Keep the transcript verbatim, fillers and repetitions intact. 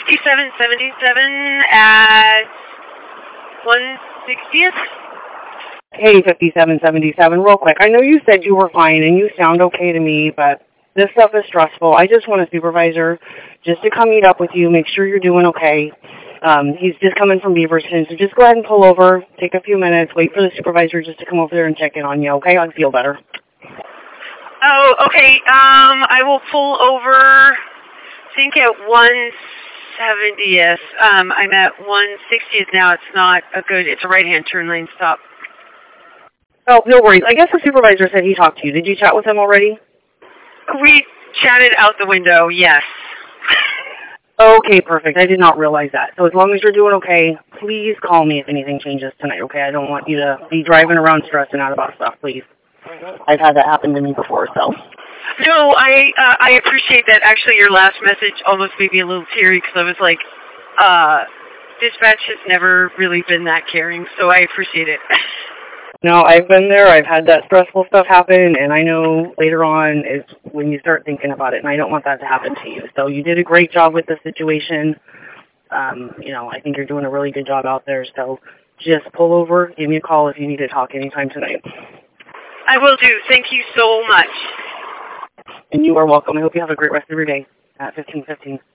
fifty-seven seventy-seven at one sixtieth. Hey, fifty-seven seventy-seven, real quick. I know you said you were fine and you sound okay to me, but this stuff is stressful. I just want a supervisor just to come meet up with you, make sure you're doing okay. Um, he's just coming from Beaverton, so just go ahead and pull over, take a few minutes, wait for the supervisor just to come over there and check in on you, okay? I'll feel better. Oh, okay. Um, I will pull over, I think at one seventieth. Um, I'm at one sixtieth now. It's not a good, it's a right-hand turn lane stop. Oh, no worries. I guess the supervisor said he talked to you. Did you chat with him already? We chatted out the window, yes. Okay, perfect. I did not realize that. So as long as you're doing okay, please call me if anything changes tonight, okay? I don't want you to be driving around stressing out about stuff, please. I've had that happen to me before, so. No, I uh, I appreciate that. Actually, your last message almost made me a little teary because I was like, uh, dispatch has never really been that caring, so I appreciate it. No, I've been there. I've had that stressful stuff happen, and I know later on is when you start thinking about it, and I don't want that to happen to you. So you did a great job with the situation. Um, you know, I think you're doing a really good job out there. So just pull over, give me a call if you need to talk anytime tonight. I will do. Thank you so much. And you are welcome. I hope you have a great rest of your day at fifteen fifteen.